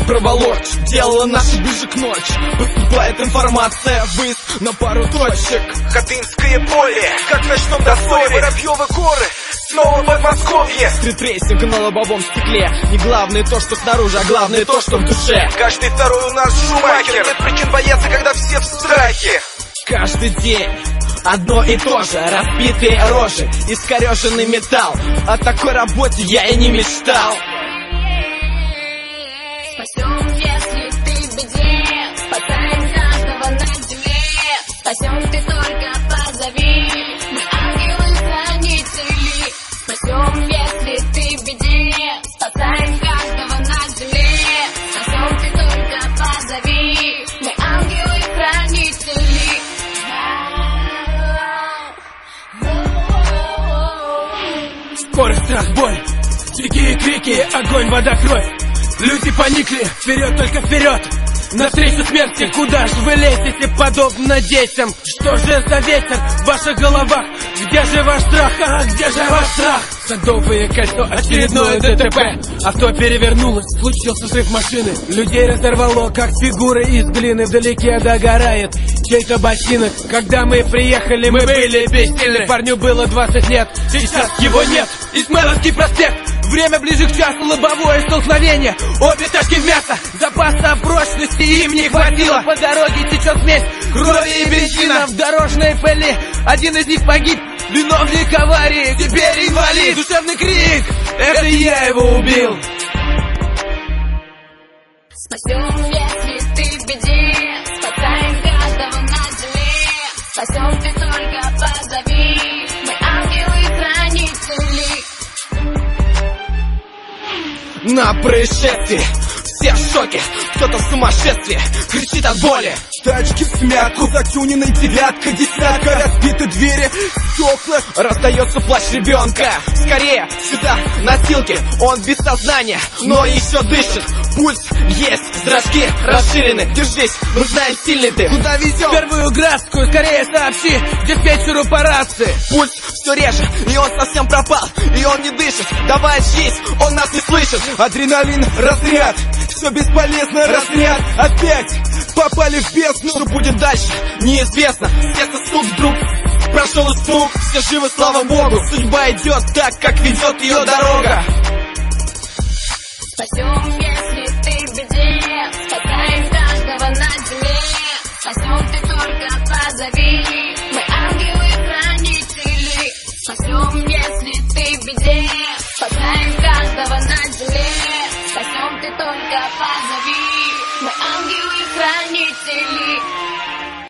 проволочь. Дело наше ближе к ночи. Поступает информация, выезд на пару точек. Ходынское поле, как в ночном дозоре. Воробьевы горы, снова Подмосковье. Стритрейсинг на лобовом стекле. Не главное то, что снаружи, а главное то, что в душе. Каждый второй у нас Шумахер. Нет причин бояться, когда все в страхе. Каждый день одно и то же. Разбитые рожи, искореженный металл. О такой работе я и не мечтал. Спасем, если ты в беде. Спасаем каждого на земле. Спасем, ты только позови. Мы ангелы-хранители. Спасем, если ты в беде. Спасаем каждого на земле. Спасем, ты только позови. Мы ангелы-хранители. Скорость, страх, боль, дикие крики, огонь, вода, кровь. Люди поникли, вперед, только вперед. Навстречу смерти, куда же вы лезете, подобно детям? Что же за ветер в ваших головах? Где же ваш страх? А где же ваш страх? Садовое кольцо, очередное ДТП. Авто перевернулось, случился взрыв машины. Людей разорвало, как фигуры из глины. Вдалеке догорает чей-то ботинок. Когда мы приехали, мы были бессильны. Парню было 20 лет, сейчас его нет. Измайловский проспект, время ближе к часу, лобовое столкновение. Обе тачки в мясо, запаса прочности им не хватило. По дороге течет смесь крови и бензина. В дорожной пыли один из них погиб. Виновник аварии, теперь инвалид. Душевный крик, это я его убил. Спасем, если ты в беде. Спасаем каждого на земле. Спасем, ты только позови. Мы ангелы-хранители. На происшествии все в шоке, кто-то в сумасшествии, кричит от боли. Тачки в смятку, затюненной девятка, десятка, разбиты двери, стекла. Раздается плач ребенка. Скорее, сюда, носилки. Он без сознания, но еще дышит. Пульс есть, зрачки расширены. Держись, мы знаем, сильный ты. Куда везем? Первую Градскую, скорее сообщи диспетчеру по рации. Пульс все реже, и он совсем пропал. И он не дышит, давай жизнь, он нас не слышит. Адреналин, разряд, все бесполезно, разряд. Опять попали в бездну. Что будет дальше, неизвестно. Сердце стук вдруг, прошел испуг. Все живы, слава Богу. Судьба идет так, как ведет ее дорога. Спасем, если ты в беде. Спасаем каждого на земле. Спасем, ты только позови. Мы ангелы-хранители. Спасем, если